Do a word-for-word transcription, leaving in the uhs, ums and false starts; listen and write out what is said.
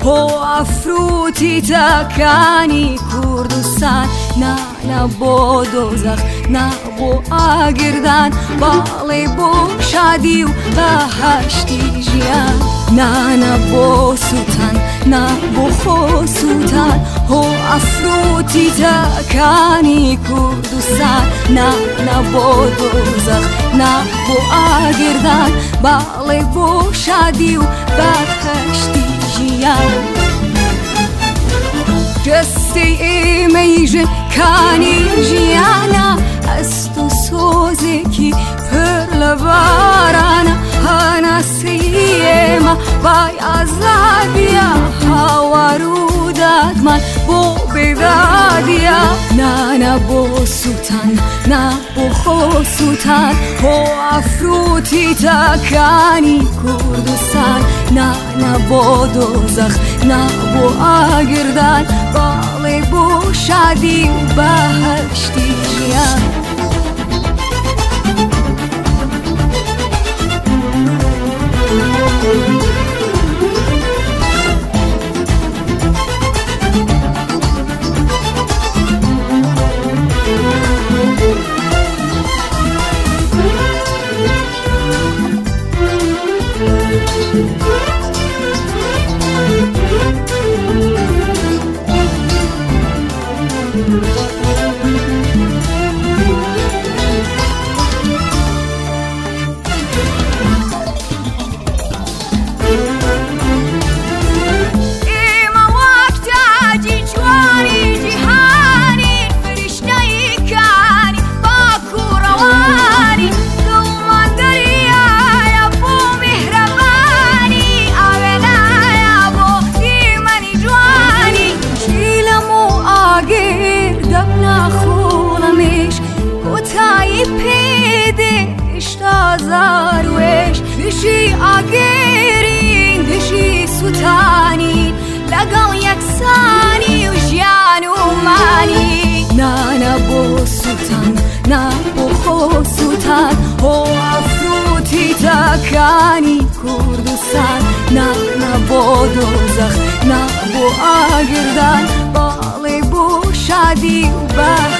هو افروتی تکانی کردستان نه نه با دوزخ نه با آگردان بالی با شادی و بهشتی جیان نه نه با سوتن نه با خسوتن هو افروتی تکانی کردستان نه نه با دوزخ نه با آگردان بالی با شادی و بهشتی جیان جستی ایمیجن کانی جیانا از تو سوزی کی پر لبارانا هانا سیما بای ازادیا هاورو داد من بو بیدادیا نه نه بو سوتن نه بو خسوتن هو افروتی تکانی کردستان نه نه با دوزخ نه با آگردان بالی با شادی و بهشتی جیان زاروش دشی آگرین دشی سوتانی لگل یکسانی و جیان و مانی نه نه با سوتان نه با خسوتان هو افروتی تکانی کردستان نه نه با دوزخ نه با آگردان بالی با شادی و